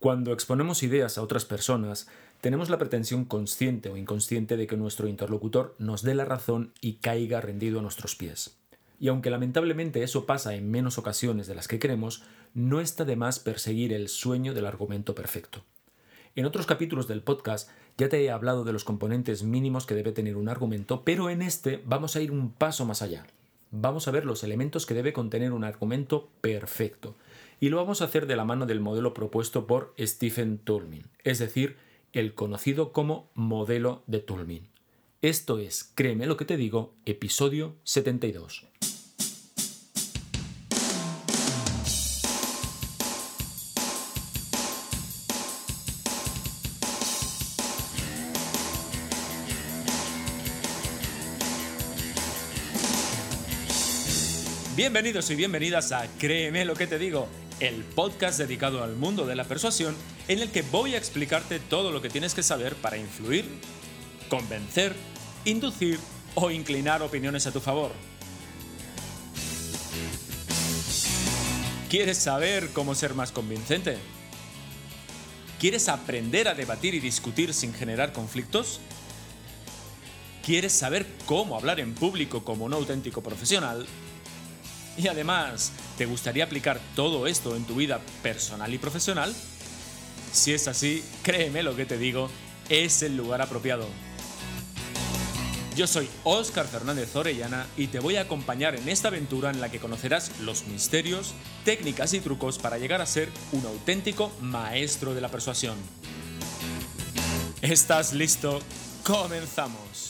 Cuando exponemos ideas a otras personas, tenemos la pretensión consciente o inconsciente de que nuestro interlocutor nos dé la razón y caiga rendido a nuestros pies. Y aunque lamentablemente eso pasa en menos ocasiones de las que queremos, no está de más perseguir el sueño del argumento perfecto. En otros capítulos del podcast ya te he hablado de los componentes mínimos que debe tener un argumento, pero en este vamos a ir un paso más allá. Vamos a ver los elementos que debe contener un argumento perfecto. Y lo vamos a hacer de la mano del modelo propuesto por Stephen Toulmin, es decir, el conocido como modelo de Toulmin. Esto es, créeme lo que te digo, episodio 72. Bienvenidos y bienvenidas a Créeme lo que te digo, el podcast dedicado al mundo de la persuasión en el que voy a explicarte todo lo que tienes que saber para influir, convencer, inducir o inclinar opiniones a tu favor. ¿Quieres saber cómo ser más convincente? ¿Quieres aprender a debatir y discutir sin generar conflictos? ¿Quieres saber cómo hablar en público como un auténtico profesional? Y además, ¿te gustaría aplicar todo esto en tu vida personal y profesional? Si es así, créeme lo que te digo, es el lugar apropiado. Yo soy Óscar Fernández Orellana y te voy a acompañar en esta aventura en la que conocerás los misterios, técnicas y trucos para llegar a ser un auténtico maestro de la persuasión. ¿Estás listo? ¡Comenzamos!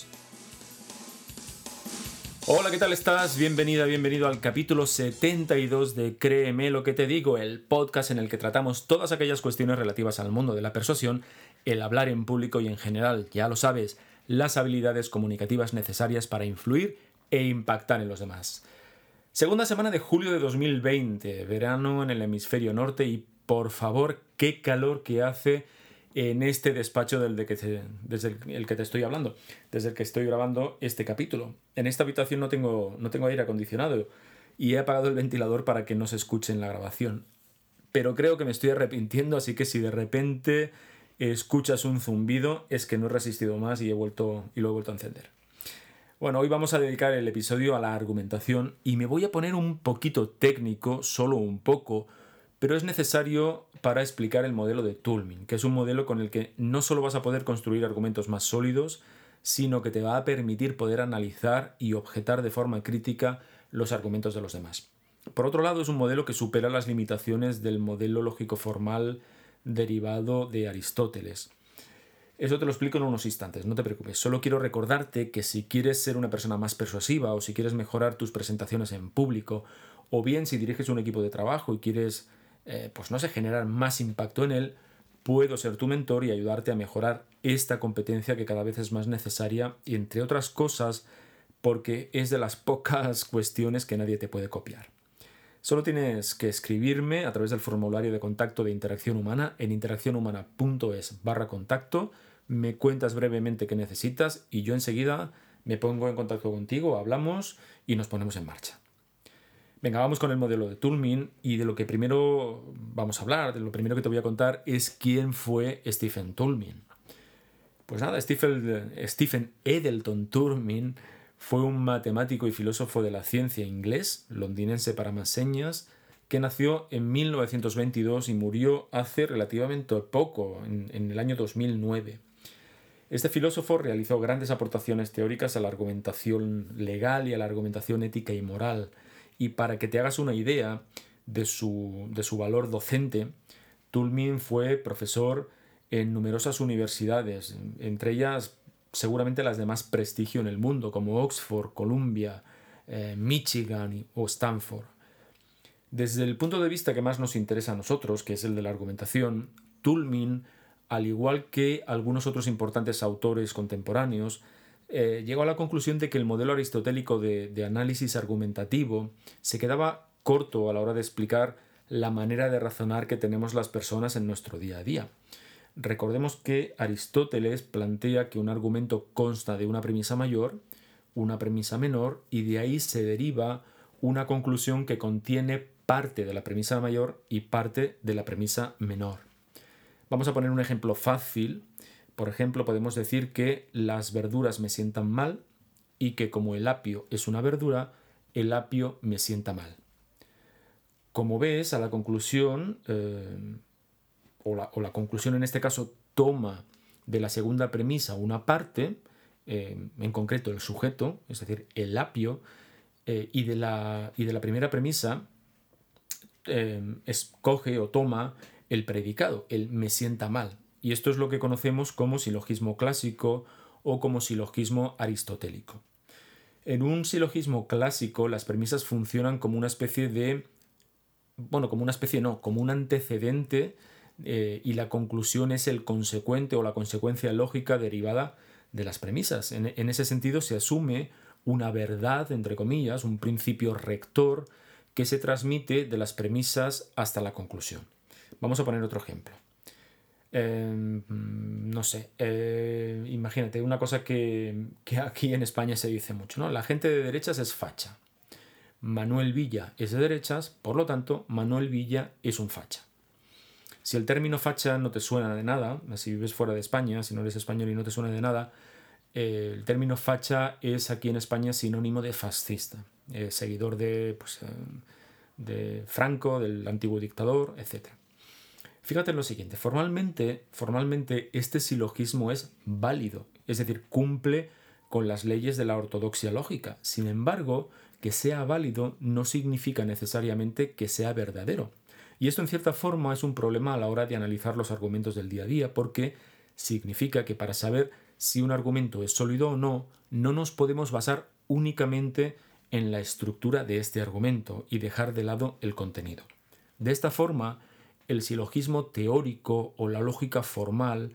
Hola, ¿qué tal estás? Bienvenido al capítulo 72 de Créeme lo que te digo, el podcast en el que tratamos todas aquellas cuestiones relativas al mundo de la persuasión, el hablar en público y en general, ya lo sabes, las habilidades comunicativas necesarias para influir e impactar en los demás. Segunda semana de julio de 2020, verano en el hemisferio norte y por favor, qué calor que hace en este despacho desde el que te estoy hablando, desde el que estoy grabando este capítulo. En esta habitación no tengo aire acondicionado y he apagado el ventilador para que no se escuche en la grabación. Pero creo que me estoy arrepintiendo, así que si de repente escuchas un zumbido es que no he resistido más y lo he vuelto a encender. Bueno, hoy vamos a dedicar el episodio a la argumentación y me voy a poner un poquito técnico, solo un poco, pero es necesario para explicar el modelo de Toulmin, que es un modelo con el que no solo vas a poder construir argumentos más sólidos, sino que te va a permitir poder analizar y objetar de forma crítica los argumentos de los demás. Por otro lado, es un modelo que supera las limitaciones del modelo lógico-formal derivado de Aristóteles. Eso te lo explico en unos instantes, no te preocupes. Solo quiero recordarte que si quieres ser una persona más persuasiva o si quieres mejorar tus presentaciones en público, o bien si diriges un equipo de trabajo y quieres generar más impacto en él, puedo ser tu mentor y ayudarte a mejorar esta competencia que cada vez es más necesaria y, entre otras cosas, porque es de las pocas cuestiones que nadie te puede copiar. Solo tienes que escribirme a través del formulario de contacto de Interacción Humana en interaccionhumana.es/contacto, me cuentas brevemente qué necesitas y yo enseguida me pongo en contacto contigo, hablamos y nos ponemos en marcha. Venga, vamos con el modelo de Toulmin y de lo que primero vamos a hablar, de lo primero que te voy a contar es quién fue Stephen Toulmin. Pues nada, Stephen Edelton Toulmin fue un matemático y filósofo de la ciencia inglés, londinense para más señas, que nació en 1922 y murió hace relativamente poco, en el año 2009. Este filósofo realizó grandes aportaciones teóricas a la argumentación legal y a la argumentación ética y moral. Y para que te hagas una idea de su valor docente, Toulmin fue profesor en numerosas universidades, entre ellas seguramente las de más prestigio en el mundo, como Oxford, Columbia, Michigan o Stanford. Desde el punto de vista que más nos interesa a nosotros, que es el de la argumentación, Toulmin, al igual que algunos otros importantes autores contemporáneos, llegó a la conclusión de que el modelo aristotélico de análisis argumentativo se quedaba corto a la hora de explicar la manera de razonar que tenemos las personas en nuestro día a día. Recordemos que Aristóteles plantea que un argumento consta de una premisa mayor, una premisa menor, y de ahí se deriva una conclusión que contiene parte de la premisa mayor y parte de la premisa menor. Vamos a poner un ejemplo fácil. Por ejemplo, podemos decir que las verduras me sientan mal y que como el apio es una verdura, el apio me sienta mal. Como ves, a la conclusión, o la conclusión en este caso toma de la segunda premisa una parte, en concreto el sujeto, es decir, el apio, y de la primera premisa escoge o toma el predicado, el me sienta mal. Y esto es lo que conocemos como silogismo clásico o como silogismo aristotélico. En un silogismo clásico las premisas funcionan como una especie de... Bueno, como una especie no, como un antecedente y la conclusión es el consecuente o la consecuencia lógica derivada de las premisas. En ese sentido se asume una verdad, entre comillas, un principio rector que se transmite de las premisas hasta la conclusión. Vamos a poner otro ejemplo. No sé, imagínate una cosa que aquí en España se dice mucho, ¿no? La gente de derechas es facha. Manuel Villa es de derechas, por lo tanto, Manuel Villa es un facha. Si el término facha no te suena de nada, si vives fuera de España, si no eres español y no te suena de nada, el término facha es aquí en España sinónimo de fascista, seguidor de Franco, del antiguo dictador, etc. Fíjate en lo siguiente, formalmente este silogismo es válido, es decir, cumple con las leyes de la ortodoxia lógica. Sin embargo, que sea válido no significa necesariamente que sea verdadero. Y esto en cierta forma es un problema a la hora de analizar los argumentos del día a día, porque significa que para saber si un argumento es sólido o no, no nos podemos basar únicamente en la estructura de este argumento y dejar de lado el contenido. De esta forma, el silogismo teórico o la lógica formal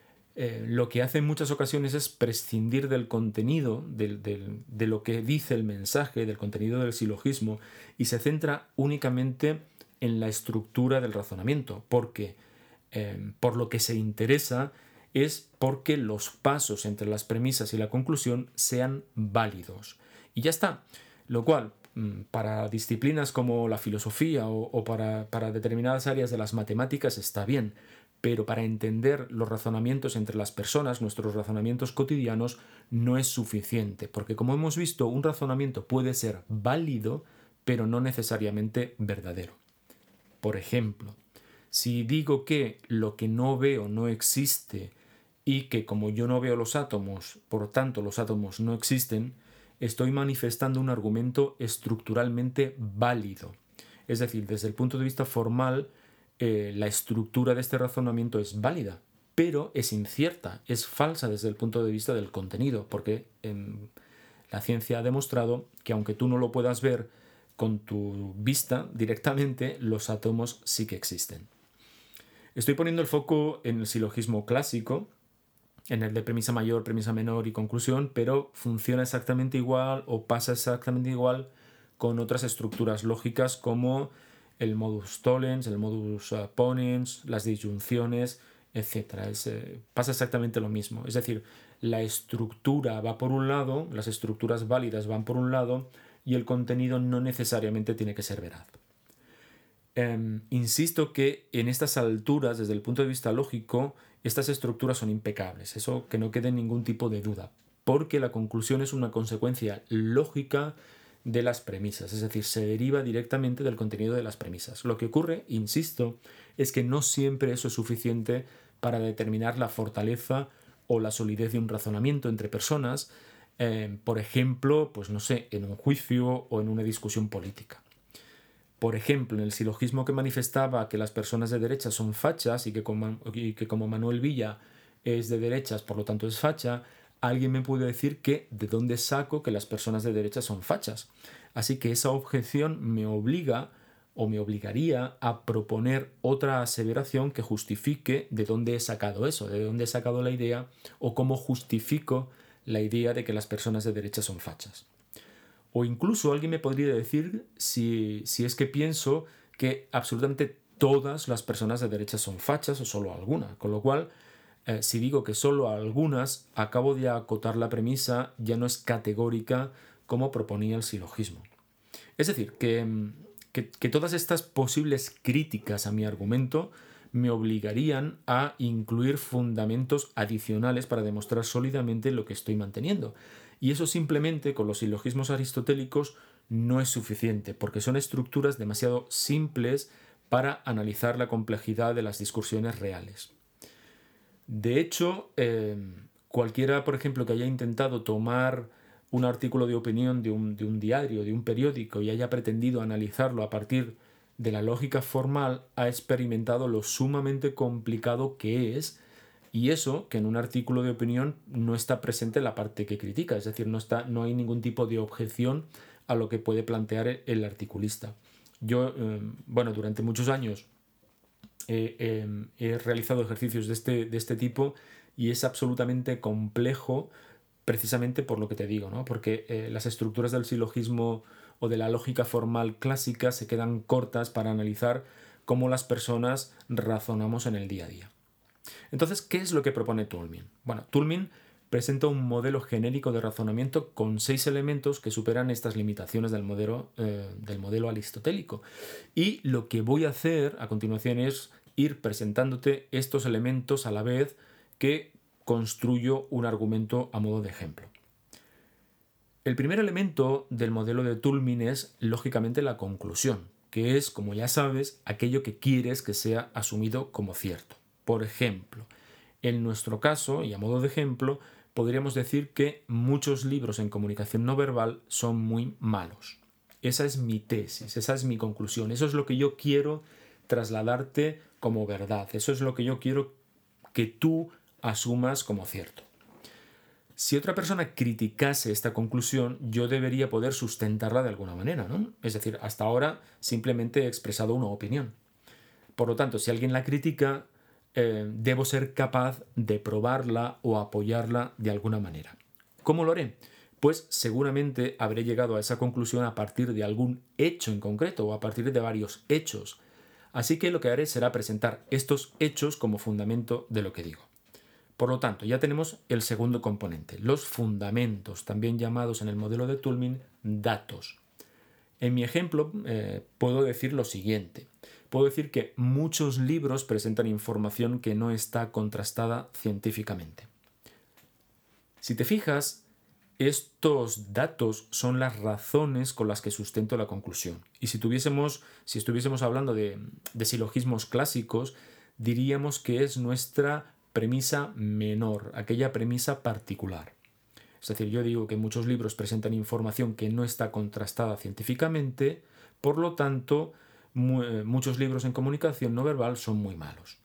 lo que hace en muchas ocasiones es prescindir del contenido, de lo que dice el mensaje, del contenido del silogismo, y se centra únicamente en la estructura del razonamiento, porque por lo que se interesa es porque los pasos entre las premisas y la conclusión sean válidos. Y ya está. Lo cual, para disciplinas como la filosofía o para determinadas áreas de las matemáticas está bien, pero para entender los razonamientos entre las personas, nuestros razonamientos cotidianos, no es suficiente, porque como hemos visto, un razonamiento puede ser válido, pero no necesariamente verdadero. Por ejemplo, si digo que lo que no veo no existe y que como yo no veo los átomos, por tanto los átomos no existen, estoy manifestando un argumento estructuralmente válido. Es decir, desde el punto de vista formal, la estructura de este razonamiento es válida, pero es incierta, es falsa desde el punto de vista del contenido, porque la ciencia ha demostrado que aunque tú no lo puedas ver con tu vista directamente, los átomos sí que existen. Estoy poniendo el foco en el silogismo clásico, en el de premisa mayor, premisa menor y conclusión, pero funciona exactamente igual o pasa exactamente igual con otras estructuras lógicas como el modus tollens, el modus ponens, las disyunciones, etc. Pasa exactamente lo mismo. Es decir, la estructura va por un lado, las estructuras válidas van por un lado y el contenido no necesariamente tiene que ser veraz. Insisto que en estas alturas, desde el punto de vista lógico, estas estructuras son impecables, eso que no quede ningún tipo de duda, porque la conclusión es una consecuencia lógica de las premisas, es decir, se deriva directamente del contenido de las premisas. Lo que ocurre, insisto, es que no siempre eso es suficiente para determinar la fortaleza o la solidez de un razonamiento entre personas, por ejemplo, pues no sé, en un juicio o en una discusión política. Por ejemplo, en el silogismo que manifestaba que las personas de derechas son fachas y que como Manuel Villa es de derechas, por lo tanto es facha, alguien me puede decir que de dónde saco que las personas de derechas son fachas. Así que esa objeción me obliga o me obligaría a proponer otra aseveración que justifique de dónde he sacado eso, de dónde he sacado la idea o cómo justifico la idea de que las personas de derechas son fachas. O incluso alguien me podría decir si es que pienso que absolutamente todas las personas de derecha son fachas o solo alguna. Con lo cual, si digo que solo algunas, acabo de acotar la premisa, ya no es categórica como proponía el silogismo. Es decir, que todas estas posibles críticas a mi argumento me obligarían a incluir fundamentos adicionales para demostrar sólidamente lo que estoy manteniendo. Y eso simplemente con los silogismos aristotélicos no es suficiente, porque son estructuras demasiado simples para analizar la complejidad de las discusiones reales. De hecho, cualquiera, por ejemplo, que haya intentado tomar un artículo de opinión de un diario, de un periódico, y haya pretendido analizarlo a partir de la lógica formal, ha experimentado lo sumamente complicado que es, y eso que en un artículo de opinión no está presente la parte que critica, es decir, no hay ningún tipo de objeción a lo que puede plantear el articulista. Yo, durante muchos años he realizado ejercicios de este tipo y es absolutamente complejo precisamente por lo que te digo, ¿no? Porque las estructuras del silogismo o de la lógica formal clásica se quedan cortas para analizar cómo las personas razonamos en el día a día. Entonces, ¿qué es lo que propone Toulmin? Bueno, Toulmin presenta un modelo genérico de razonamiento con 6 elementos que superan estas limitaciones del modelo aristotélico. Y lo que voy a hacer a continuación es ir presentándote estos elementos a la vez que construyo un argumento a modo de ejemplo. El primer elemento del modelo de Toulmin es, lógicamente, la conclusión, que es, como ya sabes, aquello que quieres que sea asumido como cierto. Por ejemplo, en nuestro caso, y a modo de ejemplo, podríamos decir que muchos libros en comunicación no verbal son muy malos. Esa es mi tesis, esa es mi conclusión, eso es lo que yo quiero trasladarte como verdad, eso es lo que yo quiero que tú asumas como cierto. Si otra persona criticase esta conclusión, yo debería poder sustentarla de alguna manera, ¿no? Es decir, hasta ahora simplemente he expresado una opinión. Por lo tanto, si alguien la critica, debo ser capaz de probarla o apoyarla de alguna manera. ¿Cómo lo haré? Pues seguramente habré llegado a esa conclusión a partir de algún hecho en concreto o a partir de varios hechos. Así que lo que haré será presentar estos hechos como fundamento de lo que digo. Por lo tanto, ya tenemos el segundo componente, los fundamentos, también llamados en el modelo de Toulmin datos. En mi ejemplo puedo decir lo siguiente. Puedo decir que muchos libros presentan información que no está contrastada científicamente. Si te fijas, estos datos son las razones con las que sustento la conclusión. Y si estuviésemos hablando de silogismos clásicos, diríamos que es nuestra premisa menor, aquella premisa particular. Es decir, yo digo que muchos libros presentan información que no está contrastada científicamente, por lo tanto, muchos libros en comunicación no verbal son muy malos.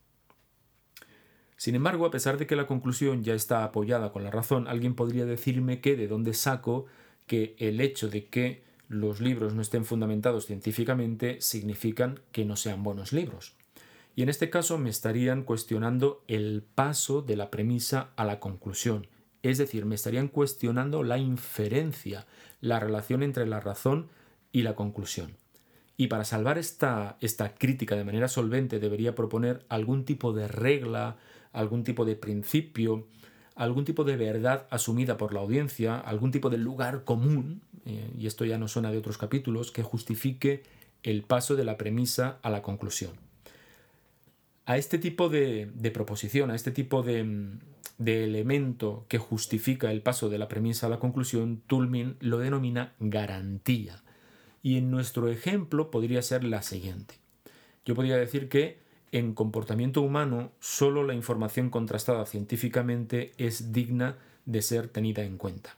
Sin embargo, a pesar de que la conclusión ya está apoyada con la razón, alguien podría decirme que de dónde saco que el hecho de que los libros no estén fundamentados científicamente significan que no sean buenos libros. Y en este caso me estarían cuestionando el paso de la premisa a la conclusión. Es decir, me estarían cuestionando la inferencia, la relación entre la razón y la conclusión. Y para salvar esta crítica de manera solvente debería proponer algún tipo de regla, algún tipo de principio, algún tipo de verdad asumida por la audiencia, algún tipo de lugar común, y esto ya nos suena de otros capítulos, que justifique el paso de la premisa a la conclusión. A este tipo de proposición, a este tipo de elemento que justifica el paso de la premisa a la conclusión, Toulmin lo denomina garantía. Y en nuestro ejemplo podría ser la siguiente. Yo podría decir que en comportamiento humano solo la información contrastada científicamente es digna de ser tenida en cuenta.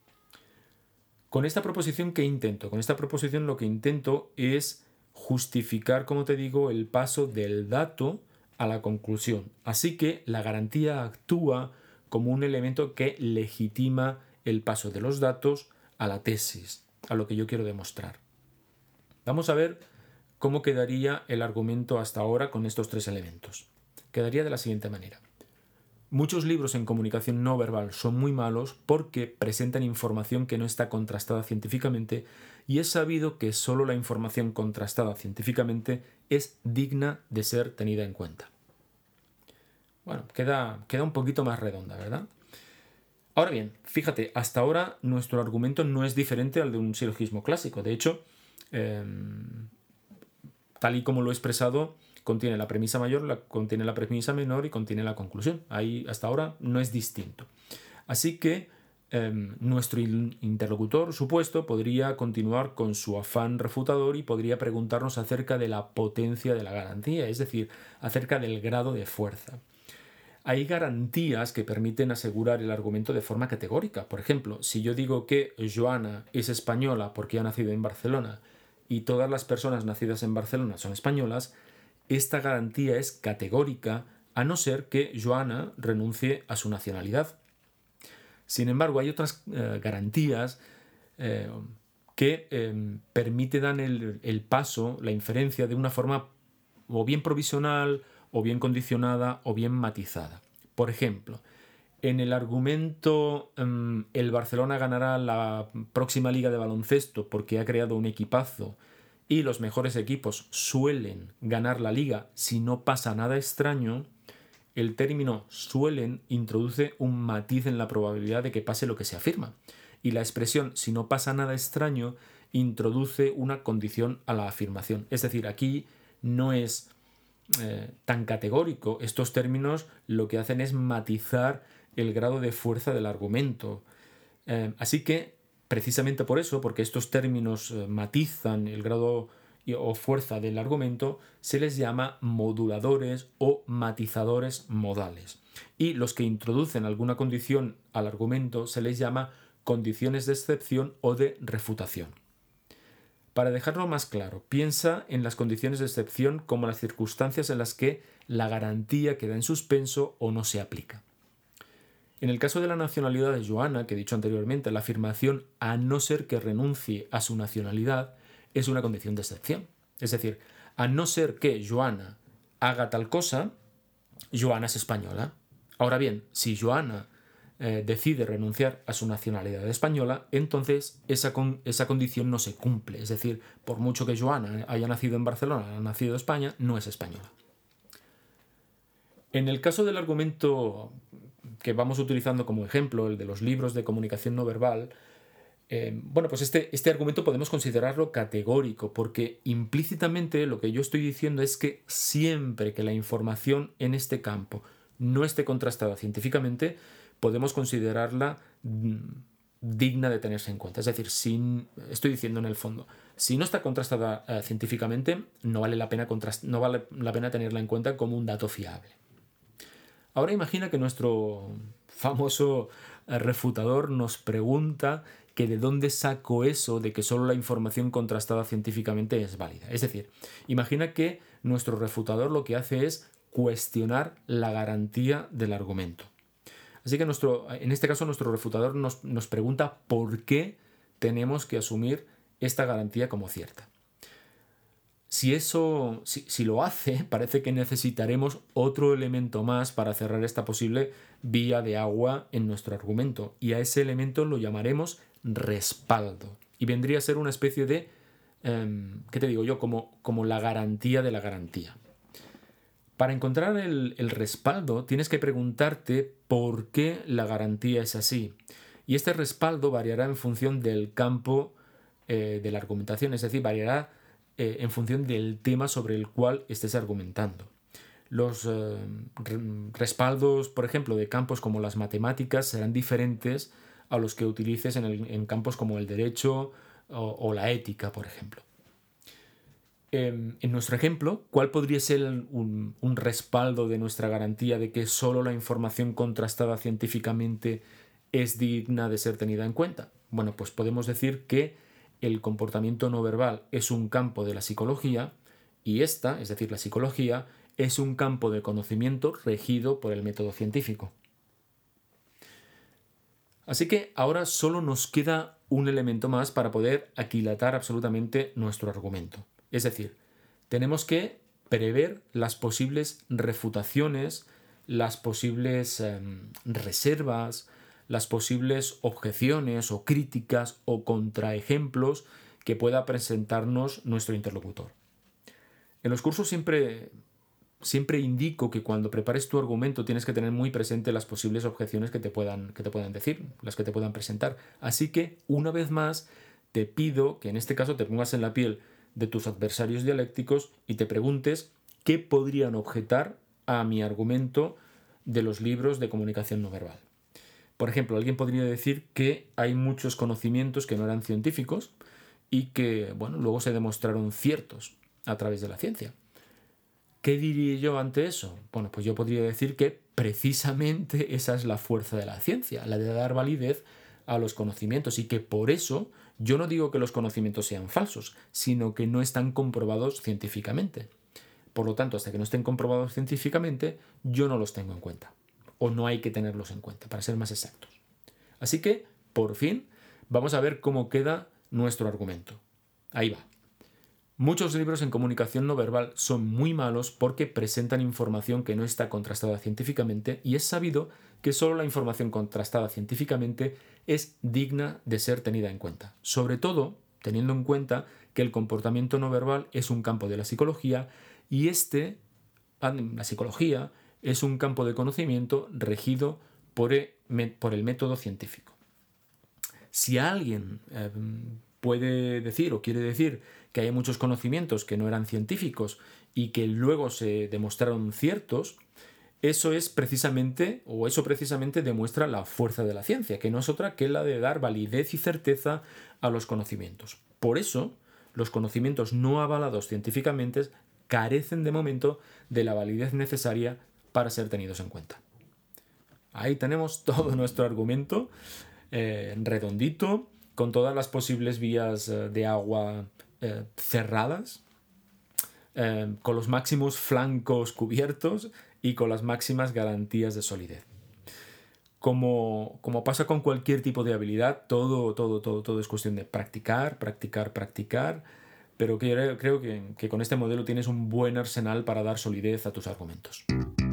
Con esta proposición, ¿qué intento? Con esta proposición lo que intento es justificar, como te digo, el paso del dato a la conclusión. Así que la garantía actúa como un elemento que legitima el paso de los datos a la tesis, a lo que yo quiero demostrar. Vamos a ver cómo quedaría el argumento hasta ahora con estos 3 elementos. Quedaría de la siguiente manera. Muchos libros en comunicación no verbal son muy malos porque presentan información que no está contrastada científicamente y es sabido que solo la información contrastada científicamente es digna de ser tenida en cuenta. Bueno, queda un poquito más redonda, ¿verdad? Ahora bien, fíjate, hasta ahora nuestro argumento no es diferente al de un silogismo clásico. De hecho, tal y como lo he expresado, contiene la premisa mayor, contiene la premisa menor y contiene la conclusión. Ahí hasta ahora no es distinto. Así que nuestro interlocutor supuesto podría continuar con su afán refutador y podría preguntarnos acerca de la potencia de la garantía, es decir, acerca del grado de fuerza. Hay garantías que permiten asegurar el argumento de forma categórica. Por ejemplo, si yo digo que Joana es española porque ha nacido en Barcelona y todas las personas nacidas en Barcelona son españolas, esta garantía es categórica a no ser que Joana renuncie a su nacionalidad. Sin embargo, hay otras garantías que permiten el paso, la inferencia de una forma o bien provisional, o bien condicionada, o bien matizada. Por ejemplo, en el argumento el Barcelona ganará la próxima liga de baloncesto porque ha creado un equipazo y los mejores equipos suelen ganar la liga si no pasa nada extraño, el término suelen introduce un matiz en la probabilidad de que pase lo que se afirma. Y la expresión si no pasa nada extraño introduce una condición a la afirmación. Es decir, aquí no es tan categórico. Estos términos lo que hacen es matizar el grado de fuerza del argumento. Así que, precisamente por eso, porque estos términos matizan el grado o fuerza del argumento, se les llama moduladores o matizadores modales. Y los que introducen alguna condición al argumento se les llama condiciones de excepción o de refutación. Para dejarlo más claro, piensa en las condiciones de excepción como las circunstancias en las que la garantía queda en suspenso o no se aplica. En el caso de la nacionalidad de Joana, que he dicho anteriormente, la afirmación a no ser que renuncie a su nacionalidad es una condición de excepción. Es decir, a no ser que Joana haga tal cosa, Joana es española. Ahora bien, si Joana decide renunciar a su nacionalidad española, entonces esa condición no se cumple. Es decir, por mucho que Joana haya nacido en Barcelona, haya nacido en España, no es española. En el caso del argumento que vamos utilizando como ejemplo, el de los libros de comunicación no verbal, pues este argumento podemos considerarlo categórico, porque implícitamente lo que yo estoy diciendo es que siempre que la información en este campo no esté contrastada científicamente, podemos considerarla digna de tenerse en cuenta. Es decir, estoy diciendo en el fondo, si no está contrastada científicamente, no vale la pena tenerla en cuenta como un dato fiable. Ahora imagina que nuestro famoso refutador nos pregunta que de dónde saco eso de que solo la información contrastada científicamente es válida. Es decir, imagina que nuestro refutador lo que hace es cuestionar la garantía del argumento. Así que en este caso nuestro refutador nos pregunta por qué tenemos que asumir esta garantía como cierta. Si lo hace, parece que necesitaremos otro elemento más para cerrar esta posible vía de agua en nuestro argumento, y a ese elemento lo llamaremos respaldo. Y vendría a ser una especie de, ¿qué te digo yo? Como la garantía de la garantía. Para encontrar el respaldo tienes que preguntarte por qué la garantía es así. Y este respaldo variará en función del campo de la argumentación, es decir, variará en función del tema sobre el cual estés argumentando. Los respaldos, por ejemplo, de campos como las matemáticas serán diferentes a los que utilices en campos como el derecho o la ética, por ejemplo. En nuestro ejemplo, ¿cuál podría ser un respaldo de nuestra garantía de que solo la información contrastada científicamente es digna de ser tenida en cuenta? Bueno, pues podemos decir que el comportamiento no verbal es un campo de la psicología y esta, es decir, la psicología, es un campo de conocimiento regido por el método científico. Así que ahora solo nos queda un elemento más para poder aquilatar absolutamente nuestro argumento. Es decir, tenemos que prever las posibles refutaciones, las posibles reservas, las posibles objeciones o críticas o contraejemplos que pueda presentarnos nuestro interlocutor. En los cursos siempre indico que cuando prepares tu argumento tienes que tener muy presente las posibles objeciones que te puedan decir, las que te puedan presentar. Así que, una vez más, te pido que en este caso te pongas en la piel de tus adversarios dialécticos y te preguntes qué podrían objetar a mi argumento de los libros de comunicación no verbal. Por ejemplo, alguien podría decir que hay muchos conocimientos que no eran científicos y que, bueno, luego se demostraron ciertos a través de la ciencia. ¿Qué diría yo ante eso? Bueno, pues yo podría decir que precisamente esa es la fuerza de la ciencia, la de dar validez a los conocimientos, y que por eso yo no digo que los conocimientos sean falsos, sino que no están comprobados científicamente. Por lo tanto, hasta que no estén comprobados científicamente, yo no los tengo en cuenta. O no hay que tenerlos en cuenta, para ser más exactos. Así que, por fin, vamos a ver cómo queda nuestro argumento. Ahí va. Muchos libros en comunicación no verbal son muy malos porque presentan información que no está contrastada científicamente, y es sabido que solo la información contrastada científicamente es digna de ser tenida en cuenta. Sobre todo, teniendo en cuenta que el comportamiento no verbal es un campo de la psicología, y la psicología es un campo de conocimiento regido por el método científico. Si alguien puede decir o quiere decir que hay muchos conocimientos que no eran científicos y que luego se demostraron ciertos, eso precisamente demuestra la fuerza de la ciencia, que no es otra que la de dar validez y certeza a los conocimientos. Por eso, los conocimientos no avalados científicamente carecen de momento de la validez necesaria para ser tenidos en cuenta. Ahí tenemos todo nuestro argumento redondito, con todas las posibles vías de agua cerradas, con los máximos flancos cubiertos y con las máximas garantías de solidez. Como pasa con cualquier tipo de habilidad, todo es cuestión de practicar, pero creo que con este modelo tienes un buen arsenal para dar solidez a tus argumentos.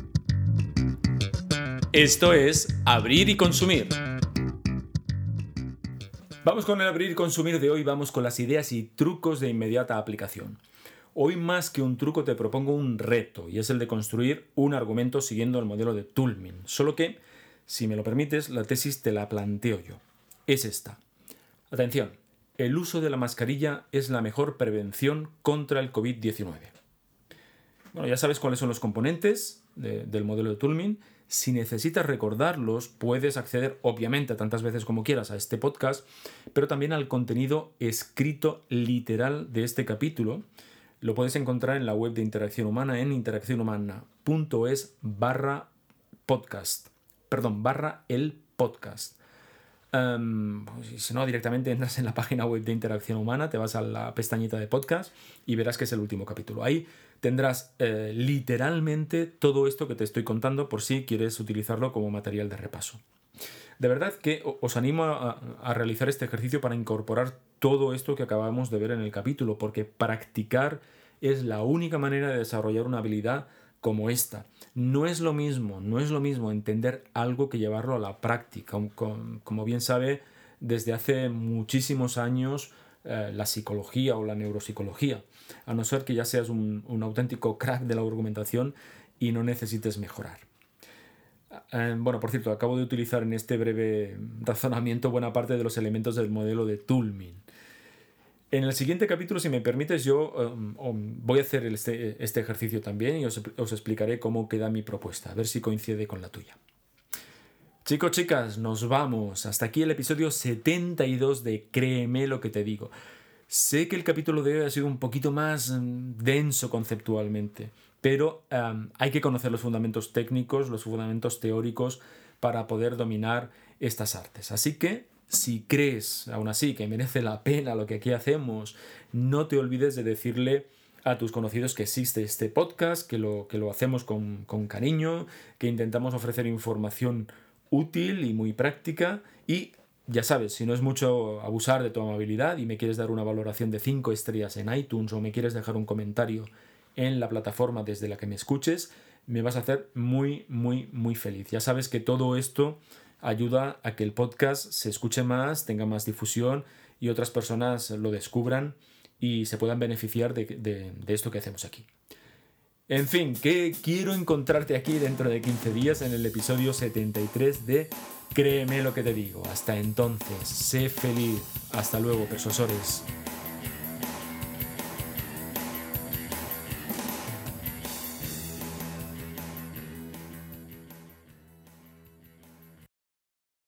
Esto es Abrir y Consumir. Vamos con el abrir y consumir de hoy, vamos con las ideas y trucos de inmediata aplicación. Hoy, más que un truco, te propongo un reto, y es el de construir un argumento siguiendo el modelo de Toulmin. Solo que, si me lo permites, la tesis te la planteo yo. Es esta. Atención, el uso de la mascarilla es la mejor prevención contra el COVID-19. Bueno, ya sabes cuáles son los componentes del modelo de Toulmin. Si necesitas recordarlos, puedes acceder, obviamente, tantas veces como quieras a este podcast, pero también al contenido escrito literal de este capítulo. Lo puedes encontrar en la web de Interacción Humana, en interaccionhumana.es/podcast. /el podcast. Si no, directamente entras en la página web de Interacción Humana, te vas a la pestañita de podcast y verás que es el último capítulo. Ahí tendrás literalmente todo esto que te estoy contando, por si quieres utilizarlo como material de repaso. De verdad que os animo a realizar este ejercicio para incorporar todo esto que acabamos de ver en el capítulo, porque practicar es la única manera de desarrollar una habilidad como esta. No es lo mismo entender algo que llevarlo a la práctica. Como bien sabe, desde hace muchísimos años la psicología o la neuropsicología, a no ser que ya seas un auténtico crack de la argumentación y no necesites mejorar. Bueno, por cierto, acabo de utilizar en este breve razonamiento buena parte de los elementos del modelo de Toulmin. En el siguiente capítulo, si me permites, yo voy a hacer este ejercicio también y os explicaré cómo queda mi propuesta, a ver si coincide con la tuya. Chicos, chicas, nos vamos. Hasta aquí el episodio 72 de Créeme lo que te digo. Sé que el capítulo de hoy ha sido un poquito más denso conceptualmente, pero hay que conocer los fundamentos técnicos, los fundamentos teóricos para poder dominar estas artes. Así que, si crees, aún así, que merece la pena lo que aquí hacemos, no te olvides de decirle a tus conocidos que existe este podcast, que lo hacemos con cariño, que intentamos ofrecer información útil y muy práctica. Y ya sabes, si no es mucho abusar de tu amabilidad y me quieres dar una valoración de 5 estrellas en iTunes o me quieres dejar un comentario en la plataforma desde la que me escuches, me vas a hacer muy, muy, muy feliz. Ya sabes que todo esto ayuda a que el podcast se escuche más, tenga más difusión y otras personas lo descubran y se puedan beneficiar de esto que hacemos aquí. En fin, que quiero encontrarte aquí dentro de 15 días en el episodio 73 de Créeme lo que te digo. Hasta entonces, sé feliz. Hasta luego, persuasores.